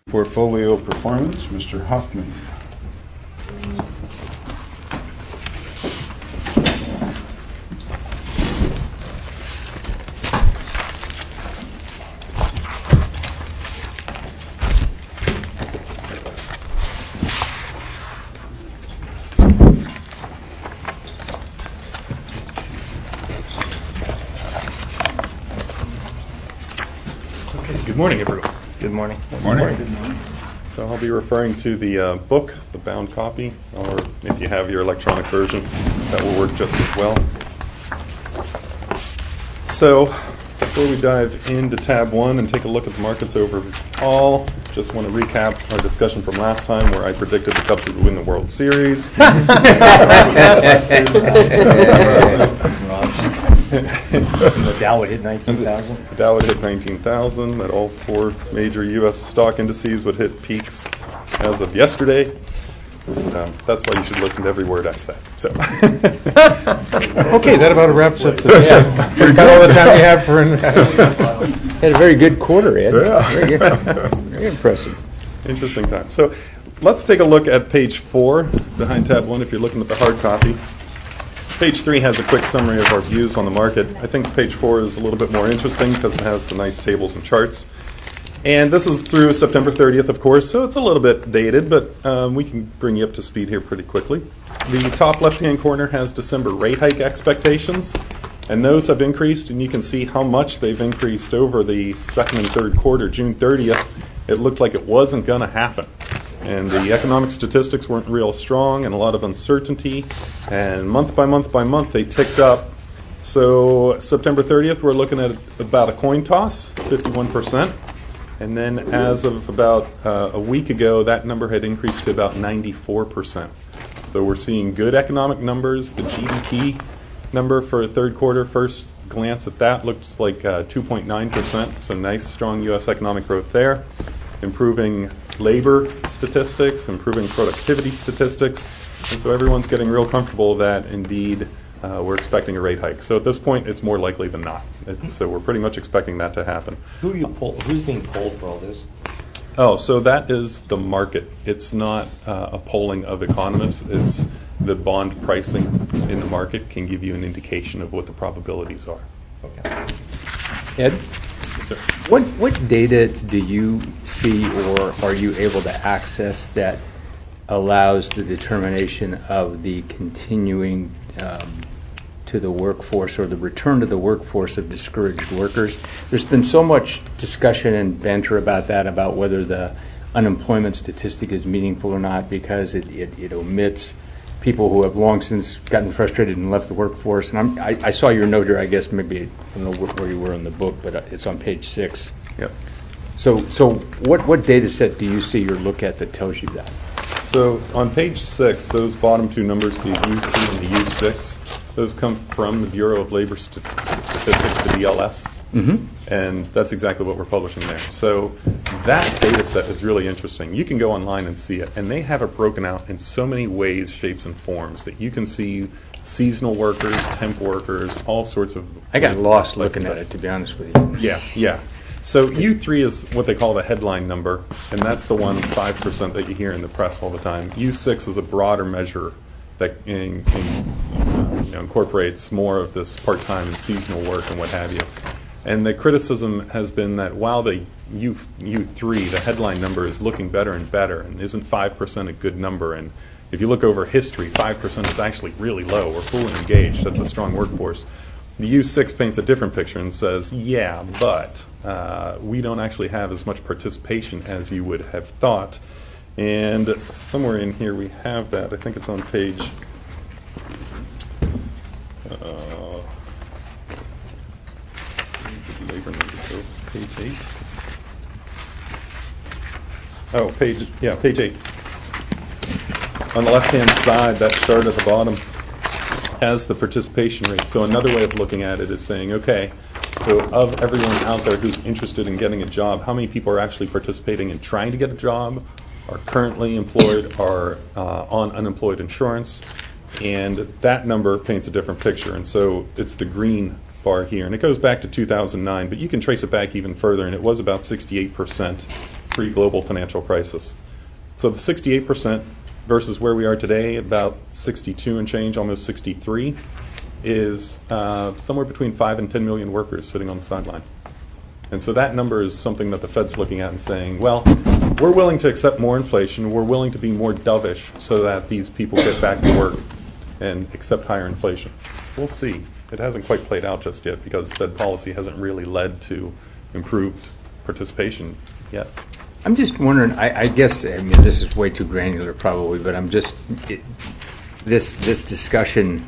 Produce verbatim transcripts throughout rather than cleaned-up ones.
Portfolio performance, Mister Huffman. Good morning, everyone. Good morning. Good morning. Good morning. So I'll be referring to the uh, book, the bound copy, or if you have your electronic version, that will work just as well. So before we dive into tab one and take a look at the markets overall, just want to recap our discussion from last time where I predicted the Cubs would win the World Series. The Dow would hit nineteen thousand. The Dow would hit nineteen thousand, that all four major U S stock indices would hit peaks as of yesterday. Um, that's why you should listen to every word I say. So, okay, that about wraps up the, yeah. Got all the time you have for. Had a very good quarter, Ed. Yeah. Very, good. Very impressive. Interesting time. So let's take a look at page four behind tab one if you're looking at the hard copy. Page three has a quick summary of our views on the market. I think page four is a little bit more interesting because it has the nice tables and charts. And this is through September thirtieth, of course, so it's a little bit dated, but um, we can bring you up to speed here pretty quickly. The top left-hand corner has December rate hike expectations, and those have increased, and you can see how much they've increased over the second and third quarter. June thirtieth, it looked like it wasn't going to happen. And the economic statistics weren't real strong and a lot of uncertainty. And month by month by month, they ticked up. So September thirtieth, we're looking at about a coin toss, fifty-one percent. And then as of about uh, a week ago, that number had increased to about ninety-four percent. So we're seeing good economic numbers. The G D P number for third quarter, first glance at that, looks like uh, two point nine percent. So nice, strong U S economic growth there. Improving labor statistics, improving productivity statistics. And so everyone's getting real comfortable that indeed uh, we're expecting a rate hike. So at this point, it's more likely than not. It, so we're pretty much expecting that to happen. Who are you poll, who's being polled for all this? Oh, so that is the market. It's not uh, a polling of economists. It's the bond pricing in the market can give you an indication of what the probabilities are. Okay. Ed, what what data do you see or are you able to access that allows the determination of the continuing um, to the workforce or the return to the workforce of discouraged workers? There's been so much discussion and banter about that, about whether the unemployment statistic is meaningful or not, because it, it, it omits people who have long since gotten frustrated and left the workforce. And I'm, I, I saw your note here, I guess maybe, I don't know where you were in the book, but it's on page six. Yep. So so what, what data set do you see or look at that tells you that? So on page six, those bottom two numbers, the U two and the U six, those come from the Bureau of Labor St- Statistics, the B L S. Mm-hmm. And that's exactly what we're publishing there. So that data set is really interesting. You can go online and see it, and they have it broken out in so many ways, shapes, and forms that you can see seasonal workers, temp workers, all sorts of I got ways lost of looking at it, it, to be honest with you. Yeah, yeah. So U three is what they call the headline number, and that's the one, five percent, that you hear in the press all the time. U six is a broader measure that in, in, uh, you know, incorporates more of this part-time and seasonal work and what have you. And the criticism has been that while the U, U three, the headline number, is looking better and better, and isn't five percent a good number, and if you look over history, five percent is actually really low. We're fully engaged. That's a strong workforce. The U six paints a different picture and says, yeah, but uh, we don't actually have as much participation as you would have thought. And somewhere in here we have that. I think it's on page... Uh, labor number, so page eight. Oh, page, yeah, page eight. On the left-hand side, that chart at the bottom has the participation rate. So another way of looking at it is saying, okay, so of everyone out there who's interested in getting a job, how many people are actually participating in trying to get a job, are currently employed, are uh, on unemployed insurance? And that number paints a different picture. And so it's the green bar here. And it goes back to two thousand nine, but you can trace it back even further, and it was about sixty-eight percent pre-global financial crisis. So the sixty-eight percent versus where we are today, about sixty-two and change, almost sixty-three, is uh, somewhere between five and ten million workers sitting on the sideline. And so that number is something that the Fed's looking at and saying, well, we're willing to accept more inflation, we're willing to be more dovish so that these people get back to work and accept higher inflation. We'll see. It hasn't quite played out just yet because Fed policy hasn't really led to improved participation yet. I'm just wondering, I, I guess, I mean, this is way too granular probably, but I'm just, it, this this discussion,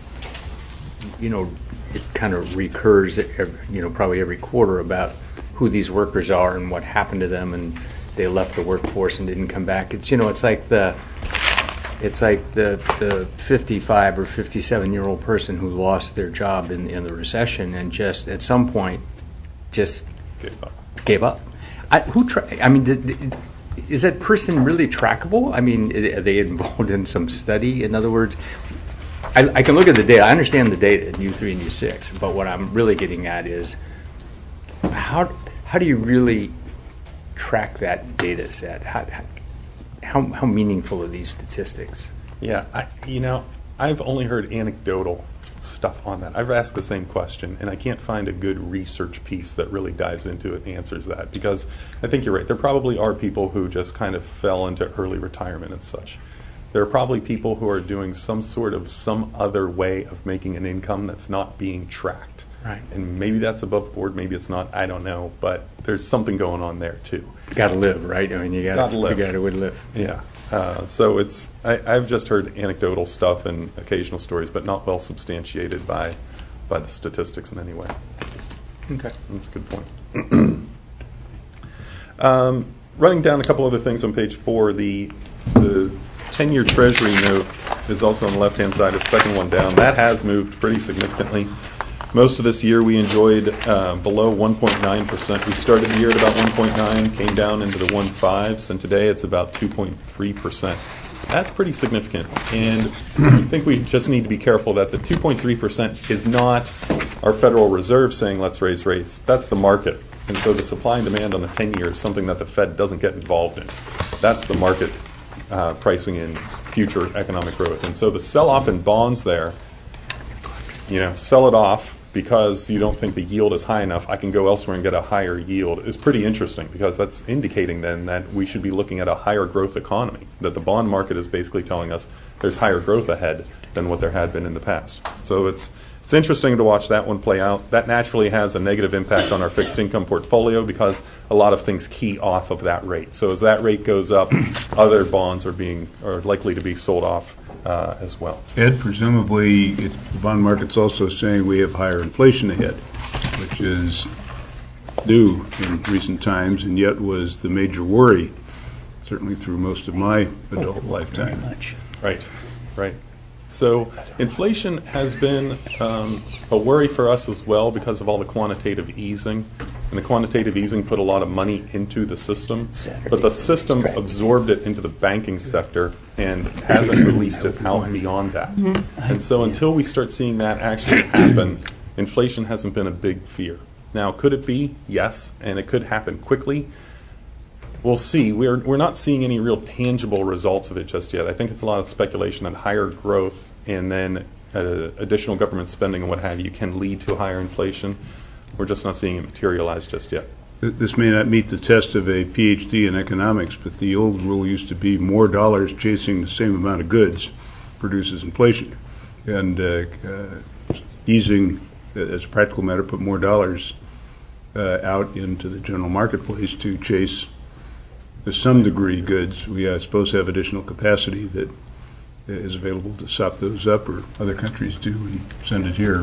you know, it kind of recurs, every, you know, probably every quarter about who these workers are and what happened to them, and they left the workforce and didn't come back. It's, you know, it's like the, it's like the the fifty-five or fifty-seven year old person who lost their job in, in the recession and just at some point just Gave up. Gave up. I, who? Tra- I mean, did, did, is that person really trackable? I mean, are they involved in some study? In other words, I, I can look at the data. I understand the data, U three and U six, but what I'm really getting at is how how do you really track that data set? How how, how meaningful are these statistics? Yeah, I, you know, I've only heard anecdotal stuff on that. I've asked the same question, and I can't find a good research piece that really dives into it and answers that, because I think you're right. There probably are people who just kind of fell into early retirement and such. There are probably people who are doing some sort of some other way of making an income that's not being tracked. Right. And maybe that's above board, maybe it's not, I don't know, but there's something going on there too. Got to live, right? I mean, you got to live. You got to live. Yeah. Uh, so it's I, I've just heard anecdotal stuff and occasional stories, but not well substantiated by by the statistics in any way. Okay. That's a good point. um, running down a couple other things on page four, the the ten-year Treasury note is also on the left-hand side. It's the second one down. That has moved pretty significantly. Most of this year we enjoyed uh, below one point nine percent. We started the year at about one point nine, came down into the one point fives, and today it's about two point three percent. That's pretty significant. And I think we just need to be careful that the two point three percent is not our Federal Reserve saying let's raise rates. That's the market. And so the supply and demand on the ten-year is something that the Fed doesn't get involved in. That's the market uh, pricing in future economic growth. And so the sell-off in bonds there, you know, sell it off because you don't think the yield is high enough, I can go elsewhere and get a higher yield, is pretty interesting, because that's indicating then that we should be looking at a higher growth economy, that the bond market is basically telling us there's higher growth ahead than what there had been in the past. So it's it's interesting to watch that one play out. That naturally has a negative impact on our fixed income portfolio because a lot of things key off of that rate. So as that rate goes up, other bonds are being are likely to be sold off Uh, as well. Ed, presumably it, the bond market's also saying we have higher inflation ahead, which is due in recent times, and yet was the major worry, certainly through most of my adult lifetime. Right, right. So inflation has been um, a worry for us as well because of all the quantitative easing. And the quantitative easing put a lot of money into the system, but the system absorbed it into the banking sector and hasn't released it out beyond that. And so until we start seeing that actually happen, inflation hasn't been a big fear. Now, could it be? Yes, and it could happen quickly. We'll see. We're we're not seeing any real tangible results of it just yet. I think it's a lot of speculation that higher growth and then uh, additional government spending and what have you can lead to higher inflation. We're just not seeing it materialize just yet. This may not meet the test of a P H D in economics, but the old rule used to be more dollars chasing the same amount of goods produces inflation. And uh, uh, easing, as a practical matter, put more dollars uh, out into the general marketplace to chase, to some degree, goods. We, I suppose, have additional capacity that is available to sop those up, or other countries do and send it here.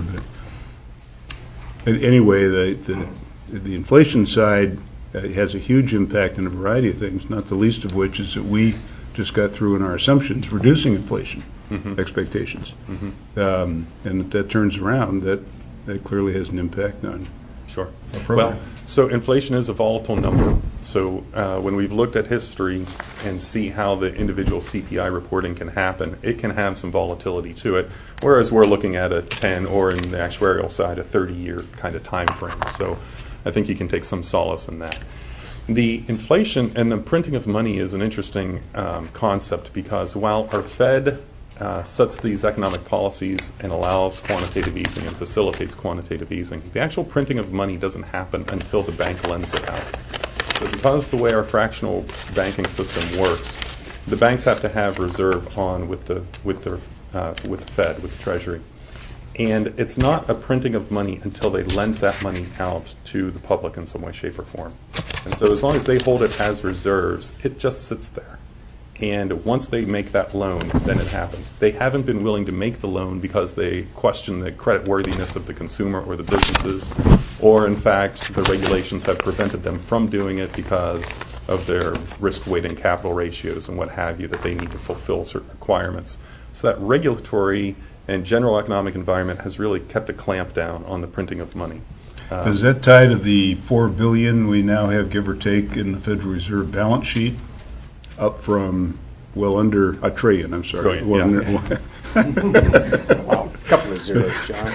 But anyway, the the, the inflation side uh, has a huge impact on a variety of things, not the least of which is that we just got through in our assumptions reducing inflation mm-hmm. expectations. Mm-hmm. Um, and if that turns around, that, that clearly has an impact on Sure. our program. Well, so inflation is a volatile number. So uh, when we've looked at history and see how the individual C P I reporting can happen, it can have some volatility to it, whereas we're looking at a ten, or in the actuarial side, a thirty-year kind of time frame. So I think you can take some solace in that. the inflation and the printing of money is an interesting um, concept because while our Fed uh, sets these economic policies and allows quantitative easing and facilitates quantitative easing, the actual printing of money doesn't happen until the bank lends it out. So because the way our fractional banking system works, the banks have to have reserve on with the with the uh, with the Fed, with the Treasury. And it's not a printing of money until they lend that money out to the public in some way, shape, or form. And so as long as they hold it as reserves, it just sits there. And once they make that loan, then it happens. They haven't been willing to make the loan because they question the creditworthiness of the consumer or the businesses, or in fact, the regulations have prevented them from doing it because of their risk weight and capital ratios and what have you, that they need to fulfill certain requirements. So that regulatory and general economic environment has really kept a clamp down on the printing of money. Um, Does that tie to the four billion dollars we now have, give or take, in the Federal Reserve balance sheet, up from well under a trillion? I'm sorry. Trillion, well yeah. under, Wow, a couple of zeros, Sean.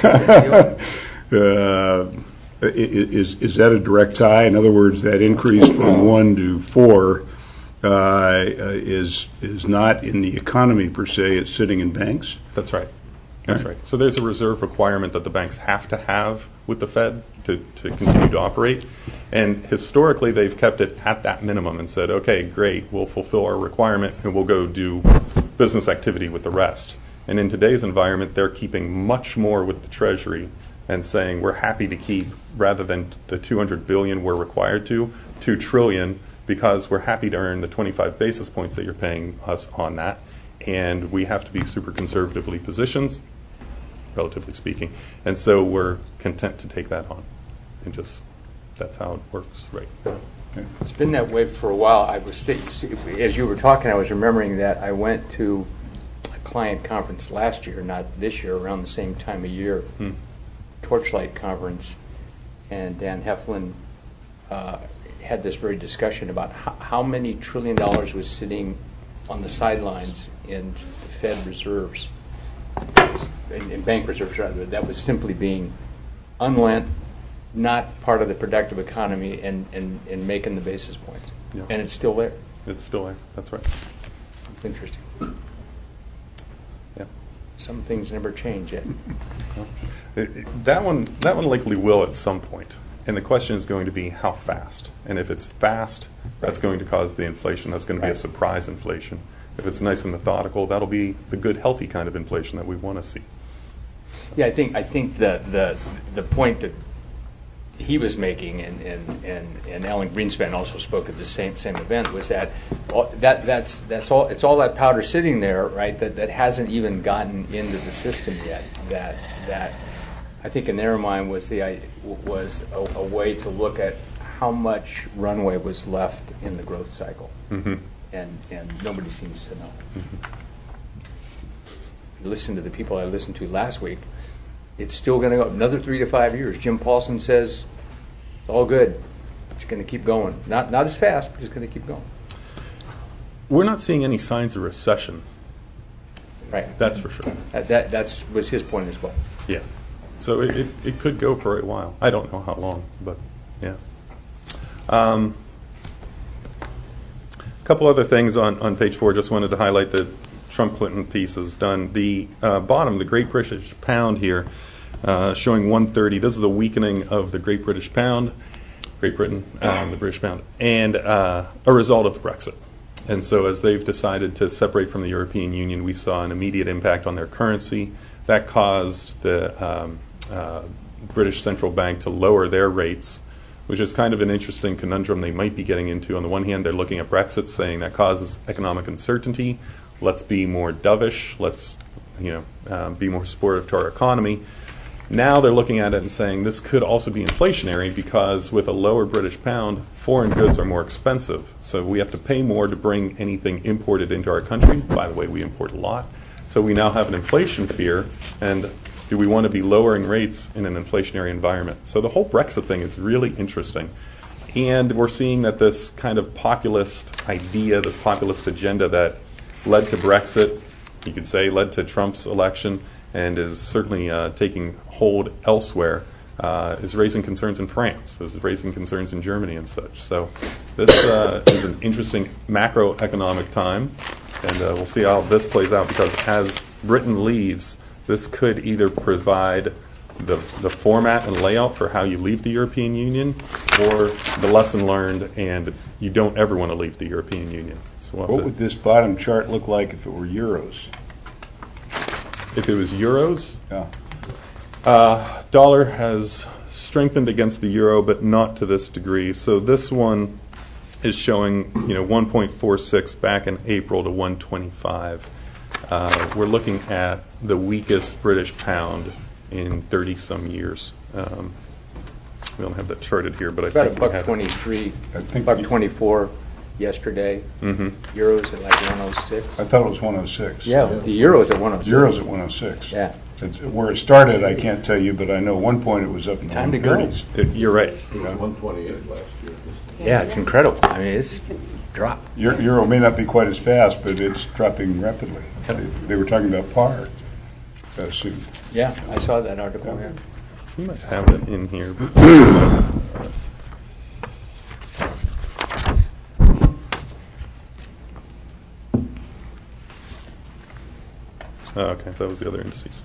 uh, i- i- is is that a direct tie? In other words, that increase from one to four uh, uh, is is not in the economy per se. It's sitting in banks. That's right. That's right. So there's a reserve requirement that the banks have to have with the Fed to, to continue to operate. And historically, they've kept it at that minimum and said, okay, great, we'll fulfill our requirement and we'll go do business activity with the rest. And in today's environment, they're keeping much more with the Treasury and saying we're happy to keep, rather than the two hundred billion dollars we're required to, two trillion dollars, because we're happy to earn the twenty-five basis points that you're paying us on that. And we have to be super conservatively positioned, relatively speaking. And so we're content to take that on. And just, that's how it works right now. It's been that way for a while. I was, as you were talking, I was remembering that I went to a client conference last year, not this year, around the same time of year, Hmm. Torchlight Conference, and Dan Heflin uh, had this very discussion about how, how many trillion dollars was sitting on the sidelines in the Fed reserves, in, in bank reserves rather, that was simply being unlent, not part of the productive economy, and, and, and making the basis points. Yeah. And it's still there. It's still there. That's right. It's interesting. Yeah. Some things never change yet. It- it- that one, that one likely will at some point. And the question is going to be how fast. And if it's fast, that's going to cause the inflation. That's going to be a Right. surprise inflation. If it's nice and methodical, that'll be the good, healthy kind of inflation that we want to see. Yeah, I think I think the the the point that he was making, and and, and, and Alan Greenspan also spoke at the same same event, was that all, that that's that's all it's all that powder sitting there, right? That that hasn't even gotten into the system yet. That that I think in their mind was the i- was a, a way to look at how much runway was left in the growth cycle, Mm-hmm. and and nobody seems to know. You listen to the people I listened to last week. It's still going to go another three to five years. Jim Paulson says, it's all good. It's going to keep going. Not not as fast, but it's going to keep going. We're not seeing any signs of recession. Right. That's for sure. That, that that's was his point as well. Yeah. So it, it, it could go for a while. I don't know how long, but yeah. Um, a couple other things on, on page four. Just wanted to highlight the Trump-Clinton piece is done. The uh, bottom, the Great British Pound here, uh, showing one thirty. This is a weakening of the Great British Pound, Great Britain, um, the British Pound, and uh, a result of Brexit. And so as they've decided to separate from the European Union, we saw an immediate impact on their currency. That caused the um, uh, British Central Bank to lower their rates, which is kind of an interesting conundrum they might be getting into. On the one hand, they're looking at Brexit, saying that causes economic uncertainty. Let's be more dovish. Let's, you know, uh, be more supportive to our economy. Now they're looking at it and saying this could also be inflationary because with a lower British pound, foreign goods are more expensive. So we have to pay more to bring anything imported into our country. By the way, we import a lot. So we now have an inflation fear, and do we want to be lowering rates in an inflationary environment? So the whole Brexit thing is really interesting. And we're seeing that this kind of populist idea, this populist agenda that led to Brexit, you could say, led to Trump's election, and is certainly uh, taking hold elsewhere, uh, is raising concerns in France, is raising concerns in Germany and such. So this uh, is an interesting macroeconomic time, and uh, we'll see how this plays out, because as Britain leaves, this could either provide the, the format and layout for how you leave the European Union, or the lesson learned and you don't ever want to leave the European Union. So we'll have What to- would this bottom chart look like if it were euros? if it was euros, Yeah. Uh, dollar has strengthened against the euro, but not to this degree. So this one is showing, you know, one point four six back in April to one twenty-five. Uh, we're looking at the weakest British pound in thirty some years. Um, we don't have that charted here, but I About a think we buck have it. twenty-three, I think buck you- twenty-four yesterday. Mhm. Euros at like one oh six. I thought it was one oh six. Yeah, the euros at one oh six. Euros at one oh six. Yeah. It's, where it started, I can't tell you, but I know one point it was up in the Time to one go. thirties. It- you're right. one twenty-eight last year. Yeah, it's incredible. I mean, it's dropped. Euro may not be quite as fast, but it's dropping rapidly. They, they were talking about par uh, soon. Yeah, I saw that article, yeah. We might have it in here. Oh, okay, that was the other indices.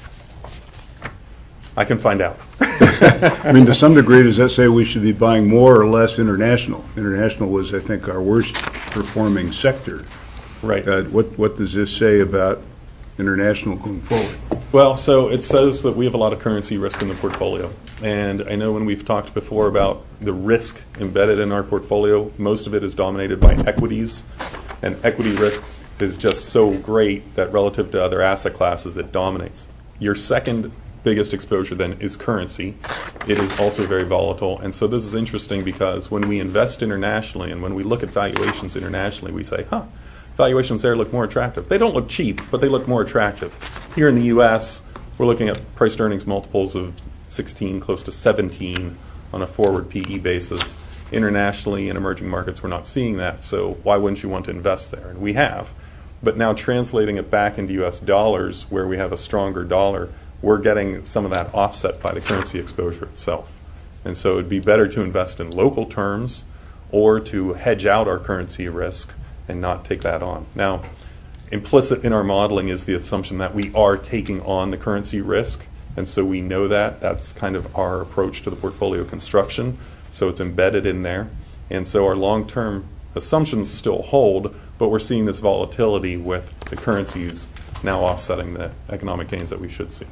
I can find out. I mean, to some degree, does that say we should be buying more or less international? International was, I think, our worst performing sector. Right. Uh, what, what does this say about international going forward? Well, so it says that we have a lot of currency risk in the portfolio. And I know when we've talked before about the risk embedded in our portfolio, most of it is dominated by equities. And equity risk is just so great that relative to other asset classes, it dominates. Your second biggest exposure then is currency. It is also very volatile. And so this is interesting because when we invest internationally and when we look at valuations internationally, we say, huh, valuations there look more attractive. They don't look cheap, but they look more attractive. Here in the U S, we're looking at price to earnings multiples of sixteen, close to seventeen on a forward P E basis. Internationally, in emerging markets, we're not seeing that, so why wouldn't you want to invest there? And we have. But now translating it back into U S dollars, where we have a stronger dollar, we're getting some of that offset by the currency exposure itself. And so it'd be better to invest in local terms or to hedge out our currency risk and not take that on. Now, implicit in our modeling is the assumption that we are taking on the currency risk, and so we know that. That's kind of our approach to the portfolio construction, so it's embedded in there. And so our long-term assumptions still hold, but we're seeing this volatility with the currencies now offsetting the economic gains that we should see.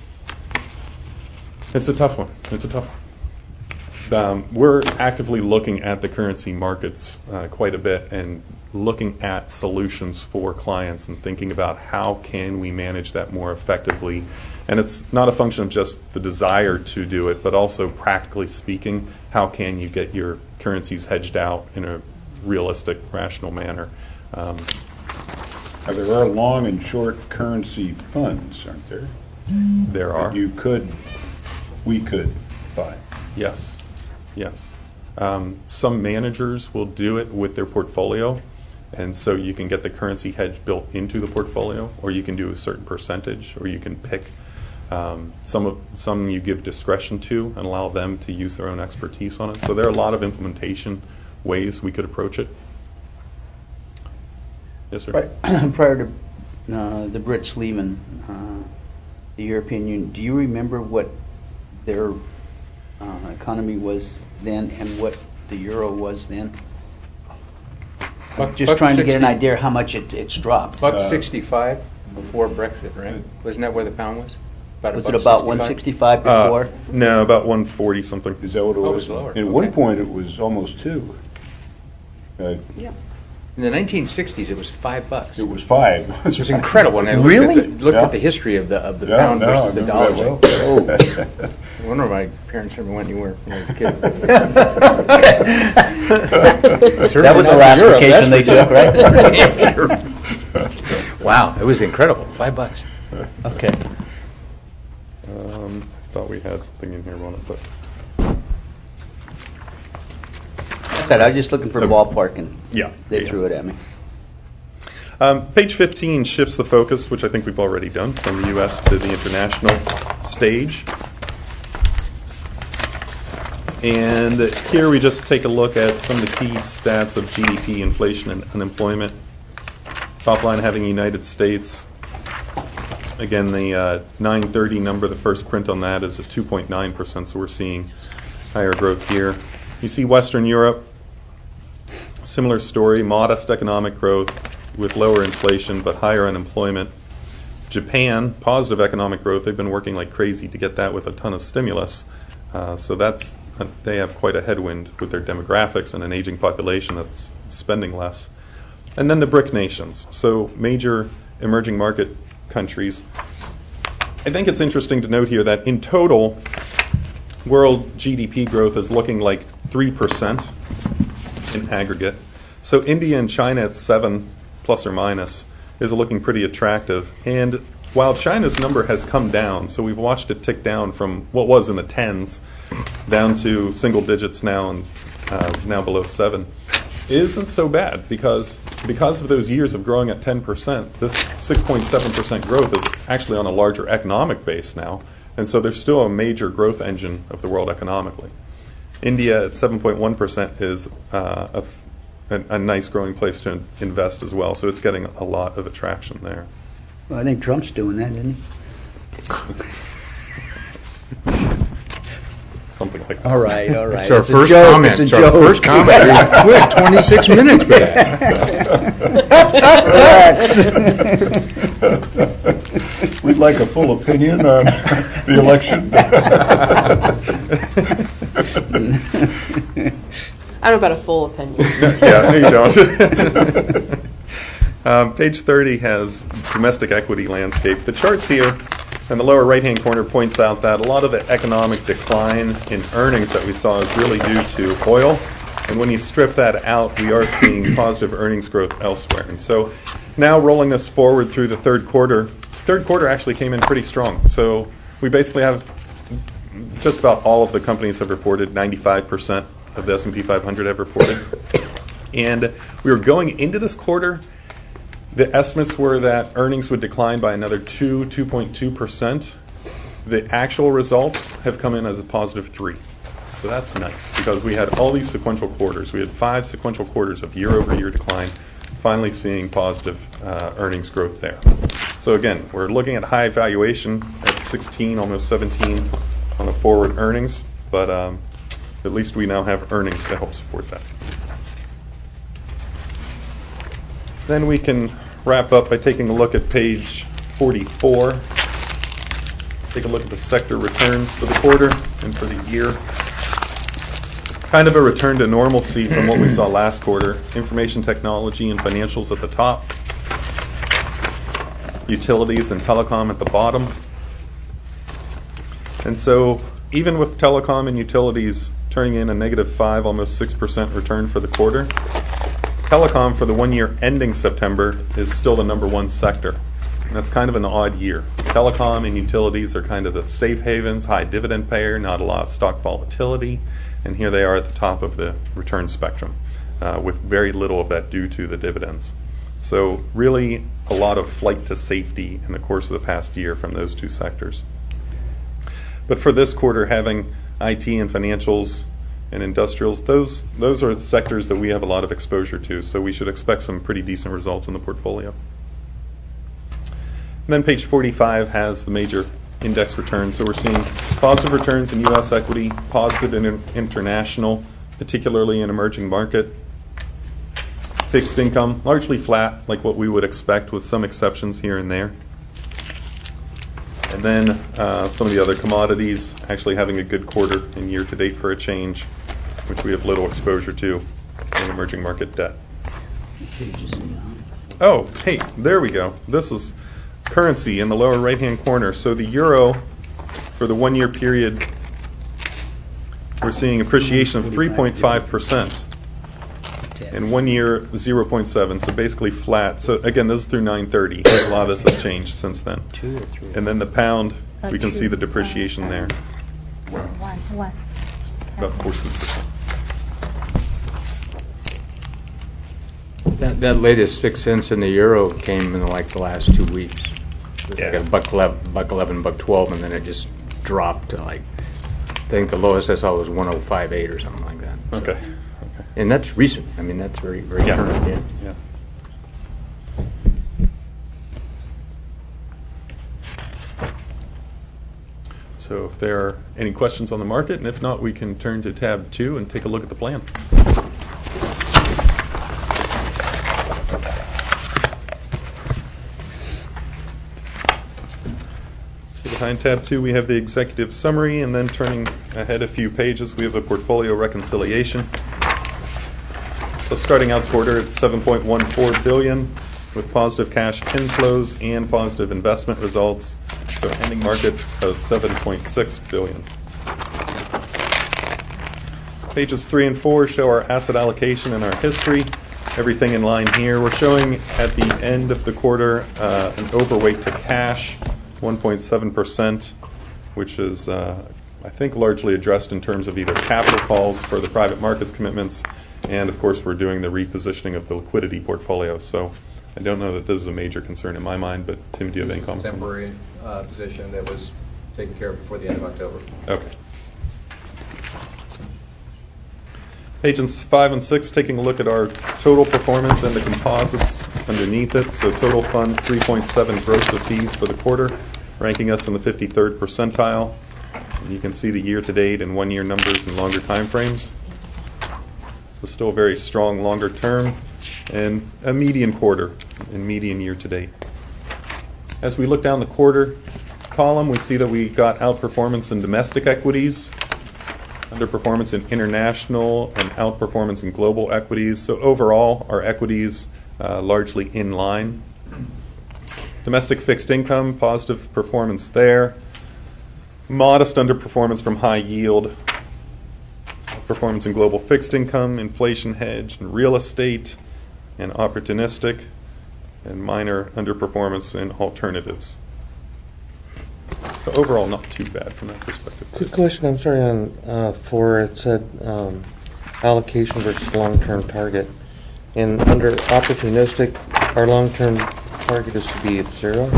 It's a tough one. It's a tough one. Um, we're actively looking at the currency markets uh, quite a bit and looking at solutions for clients and thinking about how can we manage that more effectively. And it's not a function of just the desire to do it, but also practically speaking, how can you get your currencies hedged out in a realistic, rational manner. Um, Now, there are long and short currency funds, aren't there? there are. That you could, we could buy. Yes, yes. Um, some managers will do it with their portfolio, and so you can get the currency hedge built into the portfolio, or you can do a certain percentage, or you can pick um, some of some you give discretion to and allow them to use their own expertise on it. So there are a lot of implementation ways we could approach it. Yes, sir. Pri- Prior to uh, the Brits leaving uh, the European Union, do you remember what their uh, economy was then and what the euro was then? Buck- Just buck trying to get an sixty. idea how much it, it's dropped. Buck Uh, sixty-five before Brexit, right? Wasn't that where the pound was? About a Was buck it about sixty-five? one sixty-five Uh, before? no, about one forty something. Is that what it Oh, it was? was lower. At one Okay. point, it was almost two. Uh, In the nineteen sixties, it was five bucks. It was five. It was incredible. And I looked Really? At the, looked Yeah. at the history of the of the Yeah, pound no, versus I the remember dollar. that well. Oh, I wonder if my parents ever went anywhere when I was a kid. That was the last vacation they took, right? Wow, it was incredible. Five bucks. Okay. Um, thought we had something in here on it, but Said, I was just looking for a ballpark and yeah. they yeah. threw it at me. Um, page fifteen shifts the focus, which I think we've already done, from the U S to the international stage. And here we just take a look at some of the key stats of G D P, inflation, and unemployment. Top line having United States. Again, the uh, nine thirty number, the first print on that is at two point nine percent, so we're seeing higher growth here. You see Western Europe, similar story, modest economic growth with lower inflation but higher unemployment. Japan, positive economic growth. They've been working like crazy to get that with a ton of stimulus. Uh, so that's they have quite a headwind with their demographics and an aging population that's spending less. And then the BRIC nations, so major emerging market countries. I think it's interesting to note here that in total, world G D P growth is looking like three percent in aggregate. So India and China at seven plus or minus is looking pretty attractive. And while China's number has come down, so we've watched it tick down from what was in the tens down to single digits now and uh, now below seven, it isn't so bad because because of those years of growing at ten percent, this six point seven percent growth is actually on a larger economic base now. And so there's still a major growth engine of the world economically. India at seven point one percent is uh, a, a, a nice growing place to invest as well. So it's getting a lot of attraction there. Well, I think Trump's doing that, isn't he? Something like that. All right, all right. It's our It's a first joke, comment. it's a It's our joke. first comment. You're quick, twenty-six minutes back. We'd like a full opinion on the election. I don't know about a full opinion. Yeah, you don't. um, page thirty has domestic equity landscape. The charts here in the lower right-hand corner points out that a lot of the economic decline in earnings that we saw is really due to oil. And when you strip that out, we are seeing positive earnings growth elsewhere. And so now rolling this forward through the third quarter, third quarter actually came in pretty strong. So we basically have just about all of the companies have reported, ninety-five percent of the S and P five hundred have reported. And we were going into this quarter, the estimates were that earnings would decline by another two, two point two percent. The actual results have come in as a positive three. So that's nice because we had all these sequential quarters. We had five sequential quarters of year-over-year decline, finally seeing positive uh, earnings growth there. So again, we're looking at high valuation at sixteen, almost seventeen on the forward earnings, but um, at least we now have earnings to help support that. Then we can wrap up by taking a look at page forty-four. Take a look at the sector returns for the quarter and for the year. Kind of a return to normalcy from what we saw last quarter. Information technology and financials at the top. Utilities and telecom at the bottom. And so even with telecom and utilities turning in a negative five, almost six percent return for the quarter, telecom for the one year ending September is still the number one sector. And that's kind of an odd year. Telecom and utilities are kind of the safe havens, high dividend payer, not a lot of stock volatility. And here they are at the top of the return spectrum, uh, with very little of that due to the dividends. So really a lot of flight to safety in the course of the past year from those two sectors. But for this quarter, having I T and financials and industrials, those those are the sectors that we have a lot of exposure to, so we should expect some pretty decent results in the portfolio. And then page forty-five has the major index returns. So we're seeing positive returns in U S equity, positive in international, particularly in emerging market. Fixed income, largely flat, like what we would expect with some exceptions here and there. And then uh, some of the other commodities actually having a good quarter and year to date for a change, which we have little exposure to in emerging market debt. Oh, hey, there we go. This is currency in the lower right-hand corner. So the euro, for the one-year period, we're seeing appreciation of three point five percent. And one year, zero point seven, so basically flat. So again, this is through nine thirty. A lot of this has changed since then. Two or three. And then the pound, Uh, we can two. see the depreciation there, One, one. about fourteen percent. That, that latest six cents in the euro came in like the last two weeks. It was Yeah. like a buck eleven, buck eleven, buck twelve, and then it just dropped to like think the lowest I saw was one oh five point eight or something like that. Okay. Okay. And that's recent. I mean, that's very, very Yeah. current. Yeah. Yeah. So if there are any questions on the market, and if not, we can turn to tab two and take a look at the plan. So behind tab two, we have the executive summary, and then turning ahead a few pages, we have the portfolio reconciliation. So starting out quarter at seven point one four billion dollars with positive cash inflows and positive investment results. So ending market of seven point six billion dollars. Pages three and four show our asset allocation and our history. Everything in line here. We're showing at the end of the quarter uh, an overweight to cash, one point seven percent, which is, uh, I think, largely addressed in terms of either capital calls for the private markets commitments, and of course we're doing the repositioning of the liquidity portfolio. So I don't know that this is a major concern in my mind, but Tim, do you have any comments? Temporary uh, position that was taken care of before the end of October. Okay. Pages five and six, taking a look at our total performance and the composites underneath it. So total fund, three point seven gross of fees for the quarter, ranking us in the fifty-third percentile. And you can see the year-to-date and one-year numbers and longer time frames. So still very strong longer term, and a median quarter and median year-to-date. As we look down the quarter column, we see that we got outperformance in domestic equities, underperformance in international, and outperformance in global equities. So overall, our equities uh, largely in line. Domestic fixed income, positive performance there. Modest underperformance from high yield. Performance in global fixed income, inflation hedge, and real estate, and opportunistic, and minor underperformance in alternatives. So overall, not too bad from that perspective. Quick question, I'm sorry, on uh, four, it said um, allocation versus long-term target. And under opportunistic, our long-term target is to be at zero?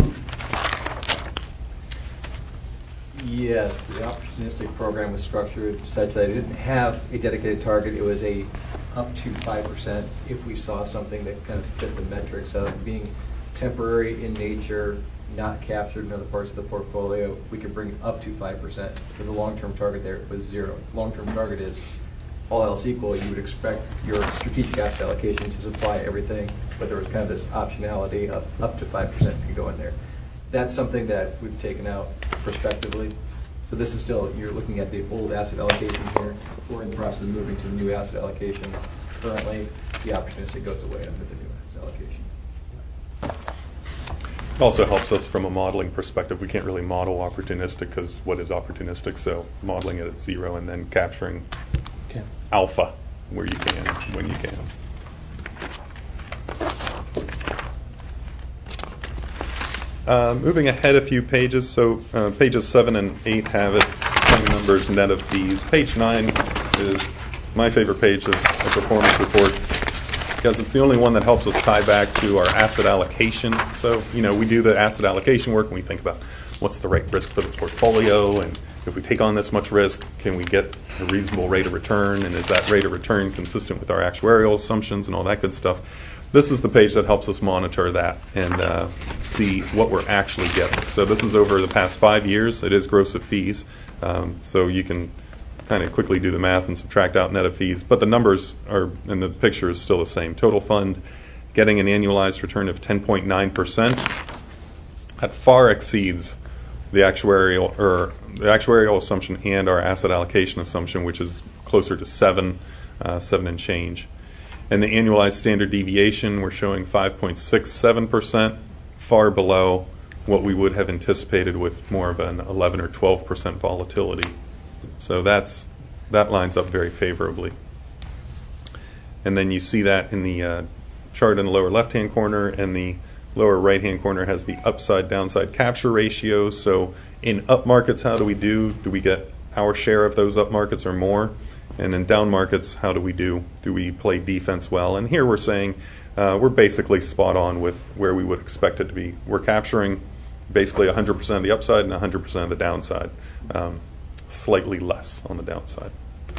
Yes, the opportunistic program was structured such that it didn't have a dedicated target. It was a up to five percent if we saw something that kind of fit the metrics of being temporary in nature, not captured in other parts of the portfolio. We could bring up to five percent. For the long-term target there was zero. Long-term target is all else equal, you would expect your strategic asset allocation to supply everything, but there was kind of this optionality of up to five percent could go in there. That's something that we've taken out prospectively. So this is still, you're looking at the old asset allocation here. We're in the process of moving to the new asset allocation. Currently, the opportunistic goes away under the new asset allocation. It also helps us from a modeling perspective. We can't really model opportunistic because what is opportunistic? So modeling it at zero and then capturing Okay. alpha where you can, when you can. Uh, moving ahead a few pages, so uh, pages seven and eight have it, same numbers net of fees. Page nine is my favorite page of the performance report because it's the only one that helps us tie back to our asset allocation. So, you know, we do the asset allocation work and we think about what's the right risk for the portfolio, and if we take on this much risk, can we get a reasonable rate of return, and is that rate of return consistent with our actuarial assumptions and all that good stuff. This is the page that helps us monitor that and uh, see what we're actually getting. So this is over the past five years. It is gross of fees. Um, so you can kind of quickly do the math and subtract out net of fees. But the numbers are, and the picture is still the same. Total fund getting an annualized return of ten point nine percent. That far exceeds the actuarial or the actuarial assumption and our asset allocation assumption, which is closer to seven, uh, seven and change. And the annualized standard deviation, we're showing five point six seven percent, far below what we would have anticipated with more of an eleven or twelve percent volatility. So that's that lines up very favorably. And then you see that in the uh, chart in the lower left-hand corner, and the lower right-hand corner has the upside-downside capture ratio. So in up markets, how do we do? Do we get our share of those up markets or more? And in down markets, how do we do? Do we play defense well? And here we're saying uh, we're basically spot on with where we would expect it to be. We're capturing basically one hundred percent of the upside and one hundred percent of the downside. Um, slightly less on the downside.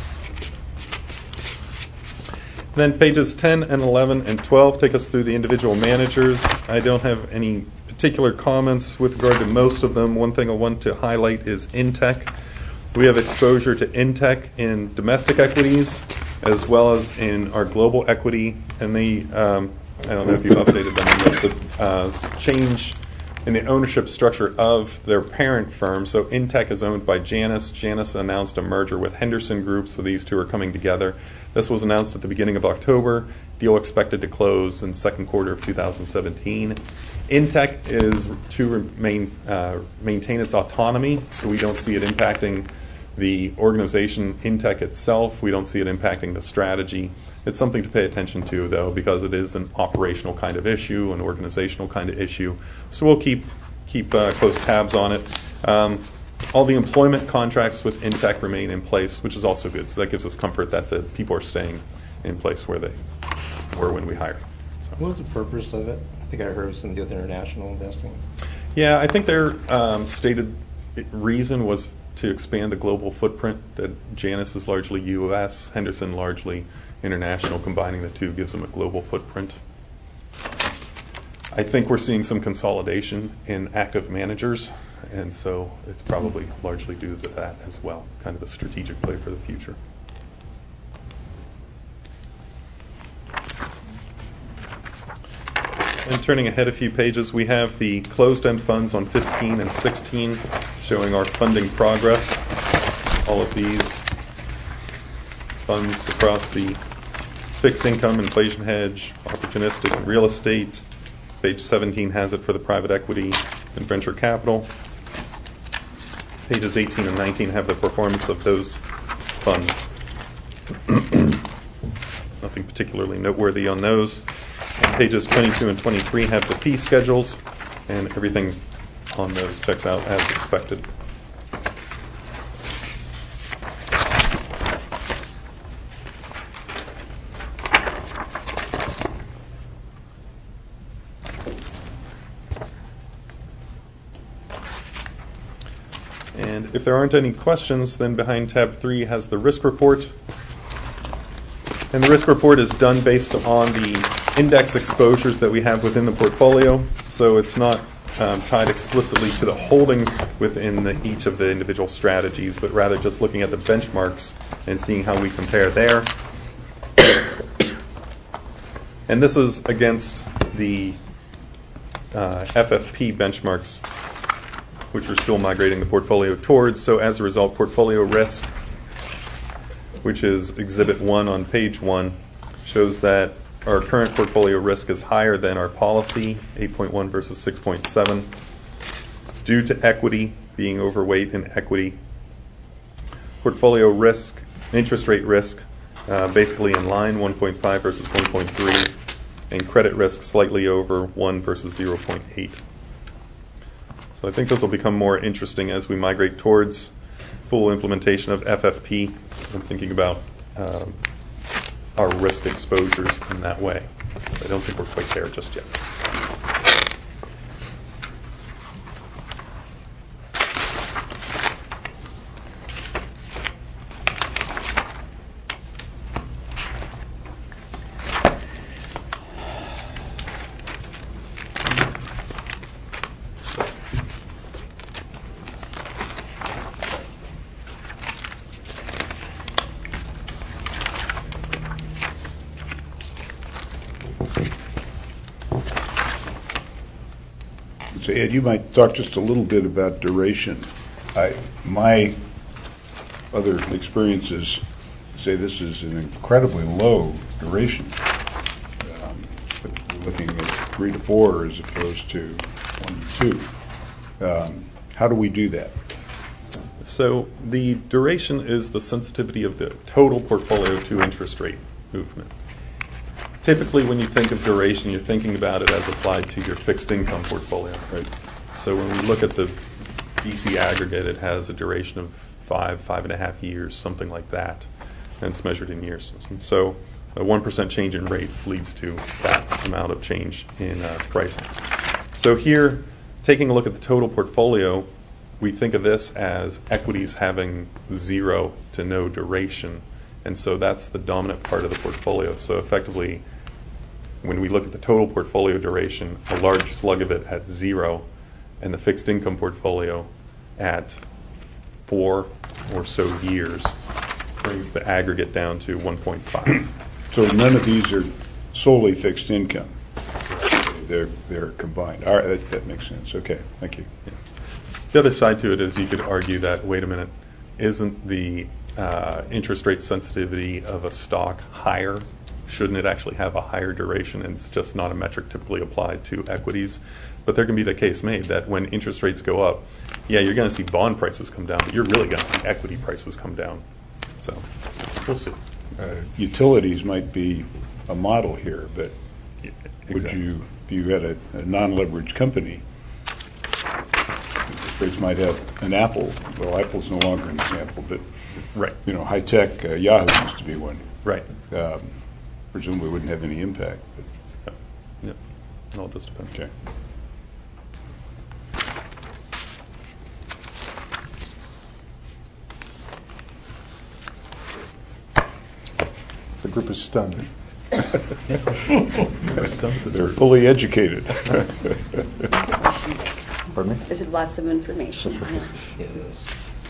Then pages ten and eleven and twelve take us through the individual managers. I don't have any particular comments with regard to most of them. One thing I want to highlight is Intech. We have exposure to Intech in domestic equities as well as in our global equity. And they, um, I don't know if you've updated them on this, but uh, change in the ownership structure of their parent firm. So Intech is owned by Janus. Janus announced a merger with Henderson Group, so these two are coming together. This was announced at the beginning of October. Deal expected to close in second quarter of two thousand seventeen. Intech is to remain, uh, maintain its autonomy, so we don't see it impacting the organization Intech itself. We don't see it impacting the strategy. It's something to pay attention to, though, because it is an operational kind of issue, an organizational kind of issue. So we'll keep keep uh, close tabs on it. Um, all the employment contracts with Intech remain in place, which is also good. So that gives us comfort that the people are staying in place where they were when we hired. So. What was the purpose of it? I think I heard it was something with international investing. Yeah, I think their um, stated reason was to expand the global footprint. That Janus is largely U S, Henderson largely international. Combining the two gives them a global footprint. I think we're seeing some consolidation in active managers, and so it's probably largely due to that as well, kind of a strategic play for the future. And turning ahead a few pages, we have the closed-end funds on fifteen and sixteen, showing our funding progress. All of these funds across the fixed income, inflation hedge, opportunistic, and real estate. Page seventeen has it for the private equity and venture capital. Pages eighteen and nineteen have the performance of those funds. Nothing particularly noteworthy on those. And pages twenty-two and twenty-three have the fee schedules, and everything on those checks out as expected. And if there aren't any questions, then behind tab three has the risk report. And the risk report is done based on the index exposures that we have within the portfolio. So it's not um, tied explicitly to the holdings within the, each of the individual strategies, but rather just looking at the benchmarks and seeing how we compare there. And this is against the uh, F F P benchmarks, which we're still migrating the portfolio towards. So as a result, portfolio risk, which is Exhibit one on page one, shows that our current portfolio risk is higher than our policy, eight point one versus six point seven, due to equity, being overweight in equity. Portfolio risk, interest rate risk, uh, basically in line, one point five versus one point three, and credit risk slightly over one versus zero point eight. So I think this will become more interesting as we migrate towards full implementation of F F P. I'm thinking about um, our risk exposures in that way. I don't think we're quite there just yet. So Ed, you might talk just a little bit about duration. I, my other experiences say this is an incredibly low duration. Um, we're looking at three to four as opposed to one to two. Um, how do we do that? So the duration is the sensitivity of the total portfolio to interest rate movement. Typically, when you think of duration, you're thinking about it as applied to your fixed income portfolio, right? So when we look at the B C aggregate, it has a duration of five, five and a half years, something like that, and it's measured in years. So a one percent change in rates leads to that amount of change in uh, pricing. So here, taking a look at the total portfolio, we think of this as equities having zero to no duration, and so that's the dominant part of the portfolio. So effectively, when we look at the total portfolio duration, a large slug of it at zero, and the fixed income portfolio at four or so years brings the aggregate down to one point five. So none of these are solely fixed income. They're they're combined. All right, that, that makes sense. Okay, thank you. Yeah. The other side to it is you could argue that, wait a minute, isn't the uh, interest rate sensitivity of a stock higher? Shouldn't it actually have a higher duration? And it's just not a metric typically applied to equities. But there can be the case made that when interest rates go up, yeah, you're going to see bond prices come down, but you're really going to see equity prices come down. So we'll see. Uh, utilities might be a model here, but Yeah, would exactly. you, if you had a, a non-leveraged company, rates might have an Apple. Well, Apple's no longer an example, but Right. you know, high tech, uh, Yahoo used to be one. Right. Um, presumably wouldn't have any impact. But, Yep. It all just depends. okay. The group is stunned. They're fully educated. Pardon me? Is it lots of information? It is.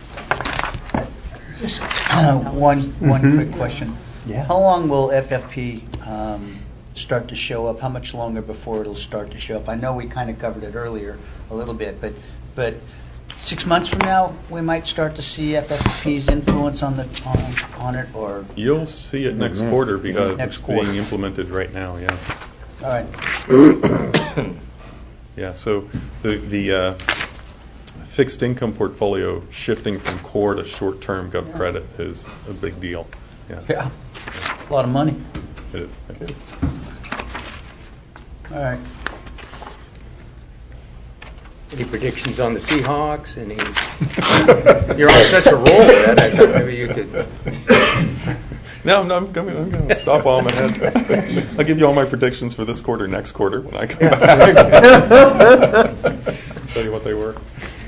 Uh, One, one quick question. Yeah. How long will F F P um, start to show up? How much longer before it'll start to show up? I know we kind of covered it earlier a little bit, but, but six months from now, we might start to see F F P's influence on the, on, on it, or? You'll see it next quarter because Next it's quarter. being implemented right now, yeah. All right. Yeah, so the, the uh, fixed income portfolio shifting from core to short-term gov credit is a big deal. Yeah, Yeah, a lot of money. it is. All right. Any predictions on the Seahawks? Any? You're on such a roll, Ed. I thought maybe you could. No, no, I'm going, I'm going to stop while I'm ahead. I'll give you all my predictions for this quarter, next quarter, when I come back. Tell you what they were.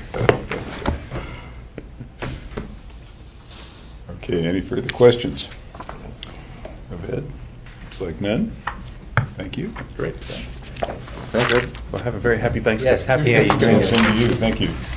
Okay, any further questions of Ed? Looks like none. Thank you. Great. Thank you. Well, have a very happy Thanksgiving. Yes, happy Same Thanksgiving. to you. Thank you.